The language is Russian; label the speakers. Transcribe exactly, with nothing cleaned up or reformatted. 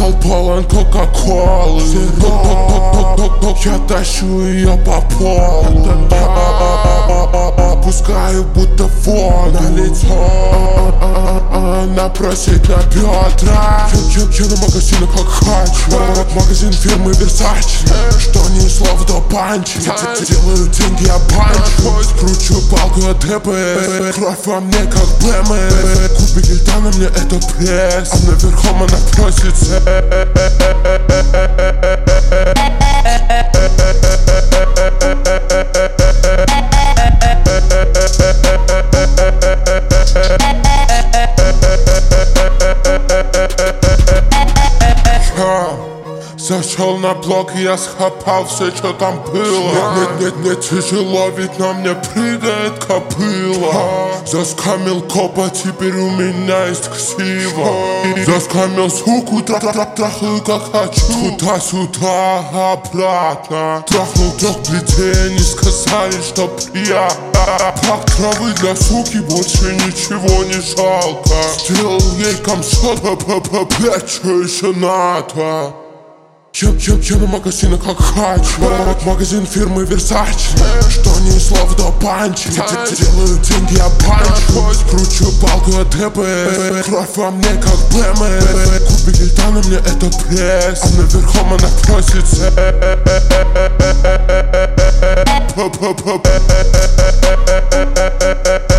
Speaker 1: Бокал полон кока-колы, я тащу ее по полу, пускаю будто воду на лицо. Она просит на бедра. Я на магазине как хочу. Магазин фирмы Versace, что ни слов до панчи. Делаю деньги, я банчу. Кручу палку от ДП. Кровь во мне как БМ. Кубик льда на мне это пресс, а наверхом она просится. Зашел на блок, и я схапал все, что там было. Нет, нет, нет, тяжело, ведь на мне прыгает копыла. Заскамил копа, теперь у меня есть ксива. Заскамил суку, трахаю как хочу. Туда-сюда, обратно. Трахнул трех плетей, они сказали, что приятно. Пак травы для суки, больше ничего не жалко. Сделал ей комсот, блять, что еще надо? Я, я, я на магазине как хочу. Магазин фирмы Versace, что ни слов до панчи. Делаю деньги, я банчу. Кручу палку от ДП. Кровь во мне как БМ. Кубик льда на мне это пресс, а наверхом она просится. П-п-п-п